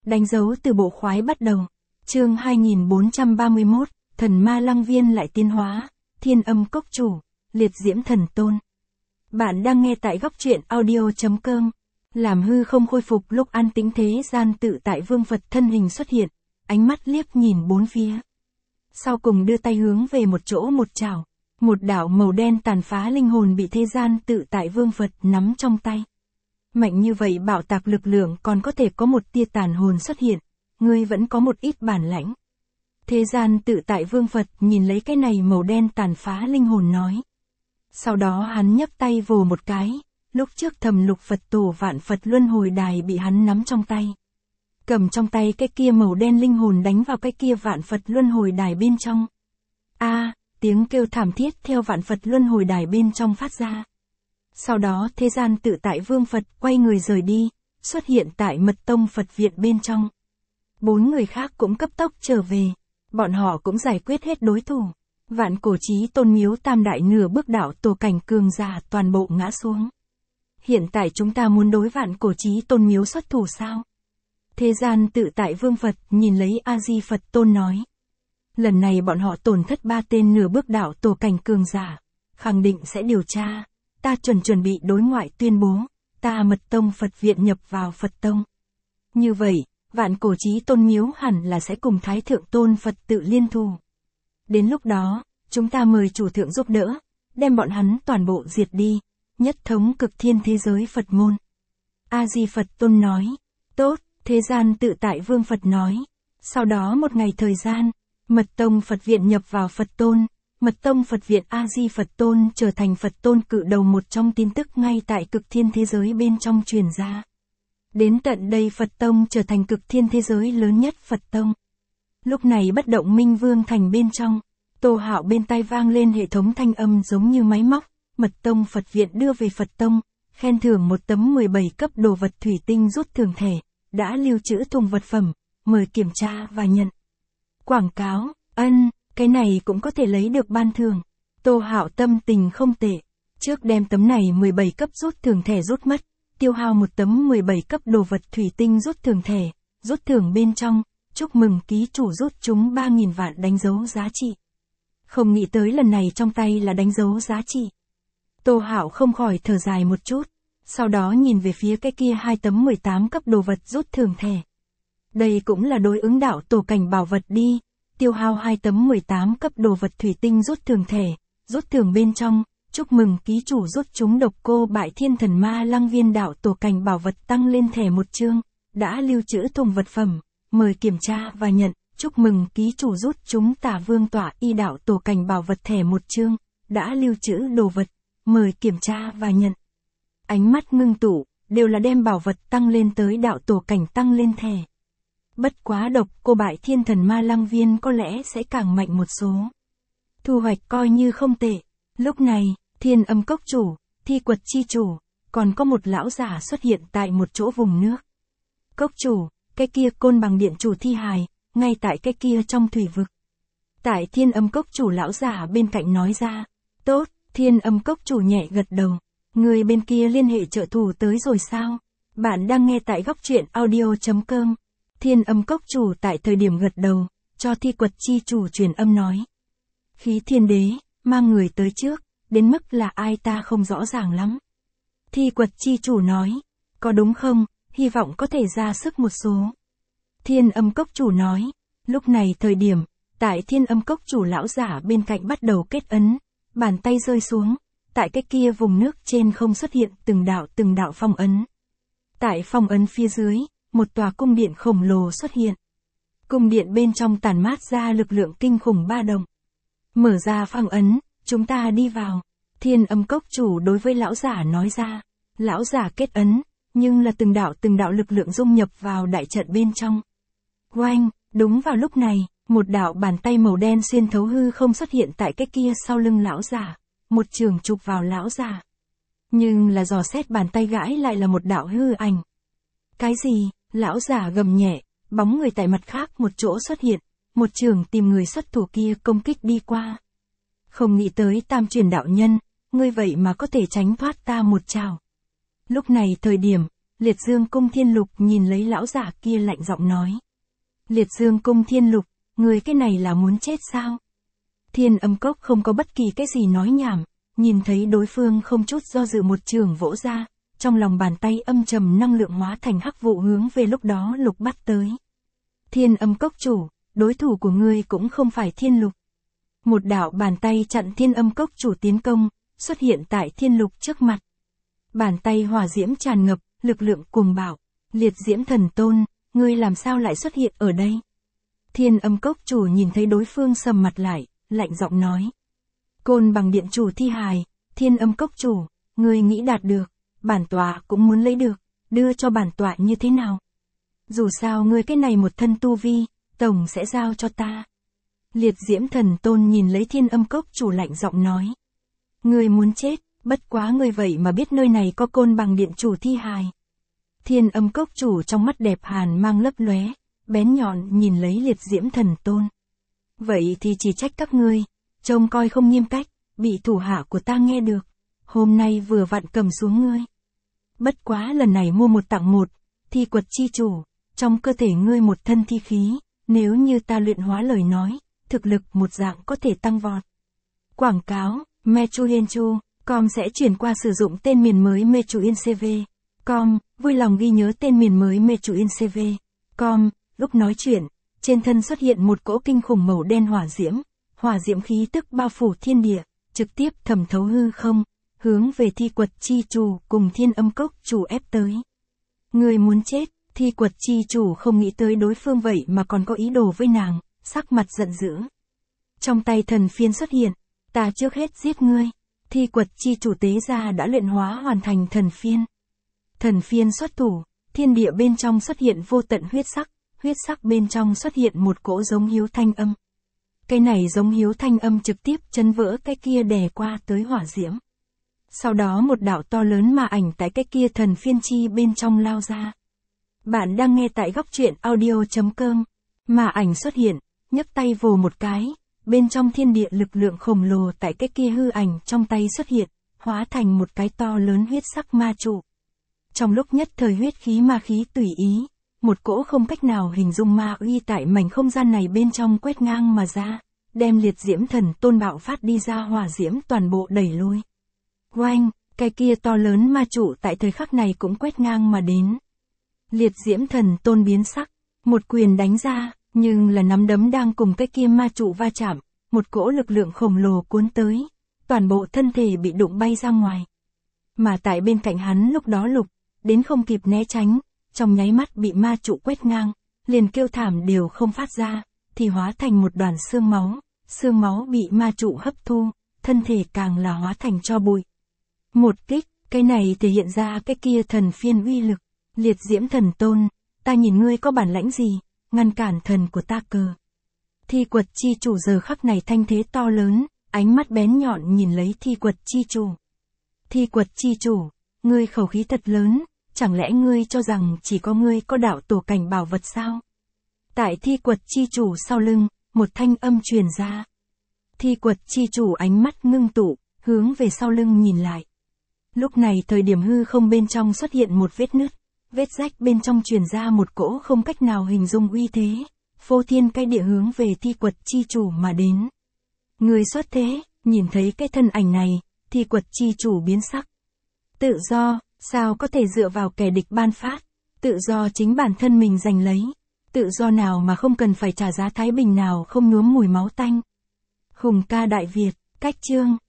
Đánh dấu từ bộ khoái bắt đầu. Chương 2431, thần ma lăng viên lại tiến hóa, Thiên Âm Cốc Chủ, liệt diễm thần tôn. Bạn đang nghe tại góc truyện audio.com. Làm hư không khôi phục lúc an tĩnh thế gian tự tại vương Phật thân hình xuất hiện, ánh mắt liếc nhìn bốn phía. Sau cùng đưa tay hướng về một chỗ một chảo, một đạo màu đen tàn phá linh hồn bị thế gian tự tại vương Phật nắm trong tay. Mạnh như vậy bảo tạc lực lượng còn có thể có một tia tàn hồn xuất hiện, ngươi vẫn có một ít bản lãnh. Thế gian tự tại vương Phật nhìn lấy cái này màu đen tàn phá linh hồn nói. Sau đó hắn nhấc tay vồ một cái, lúc trước Thầm Lục Phật Tổ Vạn Phật Luân Hồi Đài bị hắn nắm trong tay. Cầm trong tay cái kia màu đen linh hồn đánh vào cái kia Vạn Phật Luân Hồi Đài bên trong. Tiếng kêu thảm thiết theo Vạn Phật Luân Hồi Đài bên trong phát ra. Sau đó thế gian tự tại vương Phật quay người rời đi, xuất hiện tại Mật Tông Phật viện bên trong. 4 người khác cũng cấp tốc trở về, bọn họ cũng giải quyết hết đối thủ. Vạn Cổ Chí Tôn miếu tam đại nửa bước đạo tổ cảnh cường giả toàn bộ ngã xuống. Hiện tại chúng ta muốn đối Vạn Cổ Chí Tôn miếu xuất thủ sao? Thế gian tự tại vương Phật nhìn lấy A-di Phật Tôn nói. Lần này bọn họ tổn thất 3 tên nửa bước đạo tổ cảnh cường giả, khẳng định sẽ điều tra. Ta chuẩn bị đối ngoại tuyên bố, ta Mật Tông Phật viện nhập vào Phật Tông. Như vậy, Vạn Cổ Chí Tôn miếu hẳn là sẽ cùng Thái Thượng Tôn Phật tự liên thủ. Đến lúc đó, chúng ta mời chủ thượng giúp đỡ, đem bọn hắn toàn bộ diệt đi, nhất thống cực thiên thế giới Phật môn. A-di Phật Tôn nói, tốt, thế gian tự tại vương Phật nói. Sau đó một ngày thời gian, Mật Tông Phật viện nhập vào Phật Tôn. Mật Tông Phật viện A-di Phật Tôn trở thành Phật Tôn cự đầu, một trong tin tức ngay tại cực thiên thế giới bên trong truyền ra. Đến tận đây Phật Tông trở thành cực thiên thế giới lớn nhất Phật Tông. Lúc này Bất Động Minh Vương thành bên trong, Tô Hạo bên tai vang lên hệ thống thanh âm giống như máy móc. Mật Tông Phật viện đưa về Phật Tông, khen thưởng một tấm 17 cấp đồ vật thủy tinh rút thường thể, đã lưu trữ thùng vật phẩm, mời kiểm tra và nhận. Quảng cáo, cái này cũng có thể lấy được ban thưởng. Tô Hạo tâm tình không tệ. Trước đem tấm này 17 cấp rút thường thẻ rút mất, tiêu hao một tấm 17 cấp đồ vật thủy tinh rút thường thẻ, rút thưởng bên trong, chúc mừng ký chủ rút chúng 3.000 vạn đánh dấu giá trị. Không nghĩ tới lần này trong tay là đánh dấu giá trị. Tô Hạo không khỏi thở dài một chút, sau đó nhìn về phía cái kia 2 tấm 18 cấp đồ vật rút thưởng thẻ. Đây cũng là đối ứng đạo tổ cảnh bảo vật đi. Tiêu hao 2 tấm 18 cấp đồ vật thủy tinh rút thường thẻ, rút thưởng bên trong, chúc mừng ký chủ rút chúng Độc Cô Bại Thiên Thần Ma Lăng Viên đạo tổ cảnh bảo vật tăng lên thẻ một chương, đã lưu trữ thùng vật phẩm, mời kiểm tra và nhận, chúc mừng ký chủ rút chúng Tả Vương Tọa Y đạo tổ cảnh bảo vật thẻ một chương, đã lưu trữ đồ vật, mời kiểm tra và nhận. Ánh mắt ngưng tụ, đều là đem bảo vật tăng lên tới đạo tổ cảnh tăng lên thẻ. Bất quá Độc Cô Bại Thiên Thần Ma Lăng Viên có lẽ sẽ càng mạnh một số. Thu hoạch coi như không tệ. Lúc này, Thiên Âm Cốc Chủ, Thi Quật Chi Chủ, còn có một lão giả xuất hiện tại một chỗ vùng nước. Cốc Chủ, cái kia Côn Bằng Điện Chủ thi hài, ngay tại cái kia trong thủy vực. Tại Thiên Âm Cốc Chủ lão giả bên cạnh nói ra. Tốt, Thiên Âm Cốc Chủ nhẹ gật đầu. Người bên kia liên hệ trợ thủ tới rồi sao? Bạn đang nghe tại góc truyện audio.com. Thiên Âm Cốc Chủ tại thời điểm gật đầu, cho Thi Quật Chi Chủ truyền âm nói. Khí Thiên Đế, mang người tới trước, đến mức là ai ta không rõ ràng lắm. Thi Quật Chi Chủ nói, có đúng không, hy vọng có thể ra sức một số. Thiên Âm Cốc Chủ nói, lúc này thời điểm, tại Thiên Âm Cốc Chủ lão giả bên cạnh bắt đầu kết ấn, bàn tay rơi xuống, tại cái kia vùng nước trên không xuất hiện từng đạo phong ấn. Tại phong ấn phía dưới, một tòa cung điện khổng lồ xuất hiện. Cung điện bên trong tản mát ra lực lượng kinh khủng ba động. Mở ra phong ấn, chúng ta đi vào. Thiên Âm Cốc Chủ đối với lão giả nói ra. Lão giả kết ấn, nhưng là từng đạo lực lượng dung nhập vào đại trận bên trong. Oanh, đúng vào lúc này, một đạo bàn tay màu đen xuyên thấu hư không xuất hiện tại cái kia sau lưng lão giả. Một trường chụp vào lão giả. Nhưng là dò xét bàn tay gãi lại là một đạo hư ảnh. Cái gì? Lão giả gầm nhẹ, bóng người tại mặt khác một chỗ xuất hiện, một trường tìm người xuất thủ kia công kích đi qua. Không nghĩ tới Tam Truyền đạo nhân, ngươi vậy mà có thể tránh thoát ta một trảo. Lúc này thời điểm, Liệt Dương Cung Thiên Lục nhìn lấy lão giả kia lạnh giọng nói. Liệt Dương Cung Thiên Lục, người cái này là muốn chết sao? Thiên Âm Cốc không có bất kỳ cái gì nói nhảm, nhìn thấy đối phương không chút do dự một trường vỗ ra, trong lòng bàn tay âm trầm năng lượng hóa thành hắc vụ hướng về lúc đó Lục bắt tới. Thiên Âm Cốc chủ, đối thủ của ngươi cũng không phải Thiên Lục. Một đạo bàn tay chặn Thiên Âm Cốc chủ tiến công, xuất hiện tại Thiên Lục trước mặt. Bàn tay hỏa diễm tràn ngập, lực lượng cuồng bạo. Liệt Diễm Thần Tôn, ngươi làm sao lại xuất hiện ở đây? Thiên Âm Cốc chủ nhìn thấy đối phương sầm mặt lại, lạnh giọng nói. Côn Bằng Điện chủ thi hài, Thiên Âm Cốc chủ, ngươi nghĩ đạt được, bản tọa cũng muốn lấy được, đưa cho bản tọa như thế nào? Dù sao ngươi cái này một thân tu vi, tổng sẽ giao cho ta. Liệt Diễm Thần Tôn nhìn lấy Thiên Âm Cốc chủ lạnh giọng nói. Ngươi muốn chết, bất quá ngươi vậy mà biết nơi này có Côn Bằng Điện chủ thi hài. Thiên Âm Cốc chủ trong mắt đẹp hàn mang lấp lóe, bén nhọn nhìn lấy Liệt Diễm Thần Tôn. Vậy thì chỉ trách các ngươi, trông coi không nghiêm cách, bị thủ hạ của ta nghe được, hôm nay vừa vặn cầm xuống ngươi. Bất quá lần này mua một tặng một, thi quật chi chủ, trong cơ thể ngươi một thân thi khí, nếu như ta luyện hóa lời nói, thực lực một dạng có thể tăng vọt. Quảng cáo, Mechuyenchu.com sẽ chuyển qua sử dụng tên miền mới Mechuyencv.com, vui lòng ghi nhớ tên miền mới Mechuyencv.com, lúc nói chuyện, trên thân xuất hiện một cỗ kinh khủng màu đen hỏa diễm khí tức bao phủ thiên địa, trực tiếp thẩm thấu hư không, hướng về thi quật chi chủ cùng Thiên Âm Cốc chủ ép tới. Người muốn chết, thi quật chi chủ không nghĩ tới đối phương vậy mà còn có ý đồ với nàng, sắc mặt giận dữ. Trong tay thần phiên xuất hiện, ta trước hết giết ngươi, thi quật chi chủ tế gia đã luyện hóa hoàn thành thần phiên. Thần phiên xuất thủ, thiên địa bên trong xuất hiện vô tận huyết sắc bên trong xuất hiện một cỗ giống hiếu thanh âm. Cái này giống hiếu thanh âm trực tiếp chấn vỡ cái kia đè qua tới hỏa diễm. Sau đó một đạo to lớn mà ảnh tại cái kia thần phiên chi bên trong lao ra. Bạn đang nghe tại góc truyện audio.com, mà ảnh xuất hiện, nhấc tay vồ một cái, bên trong thiên địa lực lượng khổng lồ tại cái kia hư ảnh trong tay xuất hiện, hóa thành một cái to lớn huyết sắc ma trụ. Trong lúc nhất thời huyết khí ma khí tùy ý, một cỗ không cách nào hình dung ma uy tại mảnh không gian này bên trong quét ngang mà ra, đem Liệt Diễm Thần Tôn bạo phát đi ra hỏa diễm toàn bộ đẩy lui. Oanh, cái kia to lớn ma trụ tại thời khắc này cũng quét ngang mà đến. Liệt Diễm Thần Tôn biến sắc, một quyền đánh ra, nhưng là nắm đấm đang cùng cái kia ma trụ va chạm, một cỗ lực lượng khổng lồ cuốn tới, toàn bộ thân thể bị đụng bay ra ngoài. Mà tại bên cạnh hắn lúc đó Lục, đến không kịp né tránh, trong nháy mắt bị ma trụ quét ngang, liền kêu thảm đều không phát ra, thì hóa thành một đoàn xương máu bị ma trụ hấp thu, thân thể càng là hóa thành tro bụi. Một kích, cái này thể hiện ra cái kia thần phiên uy lực. Liệt Diễm Thần Tôn, ta nhìn ngươi có bản lãnh gì, ngăn cản thần của ta cờ. Thi quật chi chủ giờ khắc này thanh thế to lớn, ánh mắt bén nhọn nhìn lấy thi quật chi chủ. Thi quật chi chủ, ngươi khẩu khí thật lớn, chẳng lẽ ngươi cho rằng chỉ có ngươi có đạo tổ cảnh bảo vật sao? Tại thi quật chi chủ sau lưng, một thanh âm truyền ra. Thi quật chi chủ ánh mắt ngưng tụ, hướng về sau lưng nhìn lại. Lúc này thời điểm hư không bên trong xuất hiện một vết nứt, vết rách bên trong truyền ra một cỗ không cách nào hình dung uy thế, phô thiên cái địa hướng về thi quật chi chủ mà đến. Người xuất thế, nhìn thấy cái thân ảnh này, thi quật chi chủ biến sắc. Tự do, sao có thể dựa vào kẻ địch ban phát, tự do chính bản thân mình giành lấy, tự do nào mà không cần phải trả giá thái bình nào không nhuốm mùi máu tanh. Hùng ca Đại Việt, cách chương.